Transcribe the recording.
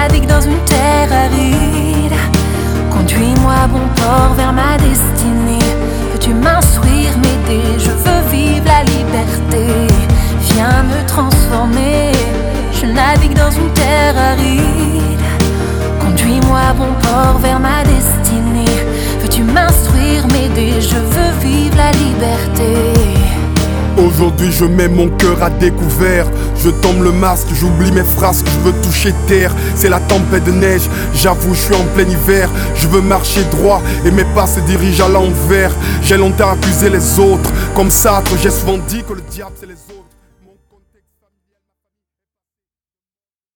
navigue dans une terre aride. Conduis-moi à bon port vers ma destinée. Peux-tu m'instruire, m'aider? Je veux vivre la liberté. Viens me transformer. Je navigue dans une terre aride. Conduis-moi à bon port vers ma destinée. Veux-tu m'instruire, m'aider? Je veux vivre la liberté. Aujourd'hui je mets mon cœur à découvert. Je tombe le masque, j'oublie mes phrases, que je veux toucher terre. C'est la tempête de neige, j'avoue je suis en plein hiver. Je veux marcher droit et mes pas se dirigent à l'envers. J'ai longtemps accusé les autres, comme Sartre j'ai souvent dit que le diable c'est les autres.